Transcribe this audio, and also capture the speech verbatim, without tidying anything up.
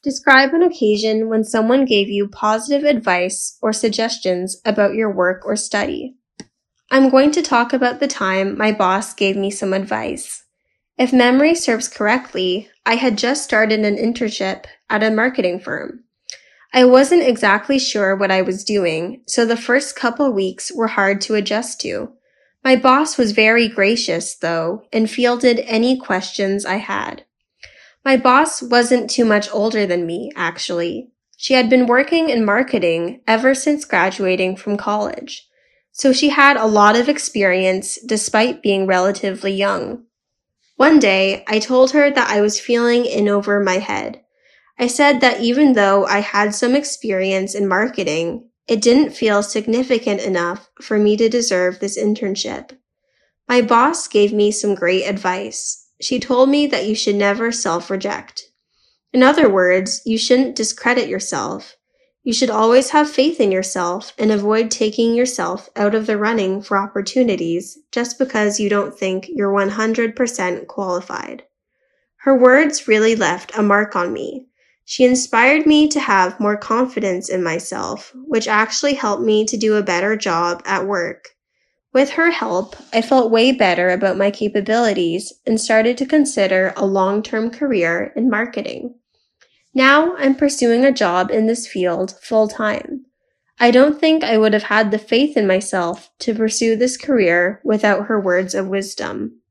Describe an occasion when someone gave you positive advice or suggestions about your work or study. I'm going to talk about the time my boss gave me some advice. If memory serves correctly, I had just started an internship at a marketing firm. I wasn't exactly sure what I was doing, so the first couple weeks were hard to adjust to. My boss was very gracious, though, and fielded any questions I had. My boss wasn't too much older than me, actually. She had been working in marketing ever since graduating from college, so she had a lot of experience despite being relatively young. One day, I told her that I was feeling in over my head. I said that even though I had some experience in marketing, it didn't feel significant enough for me to deserve this internship. My boss gave me some great advice. She told me that you should never self-reject. In other words, you shouldn't discredit yourself. You should always have faith in yourself and avoid taking yourself out of the running for opportunities just because you don't think you're one hundred percent qualified. Her words really left a mark on me. She inspired me to have more confidence in myself, which actually helped me to do a better job at work. With her help, I felt way better about my capabilities and started to consider a long-term career in marketing. Now I'm pursuing a job in this field full-time. I don't think I would have had the faith in myself to pursue this career without her words of wisdom.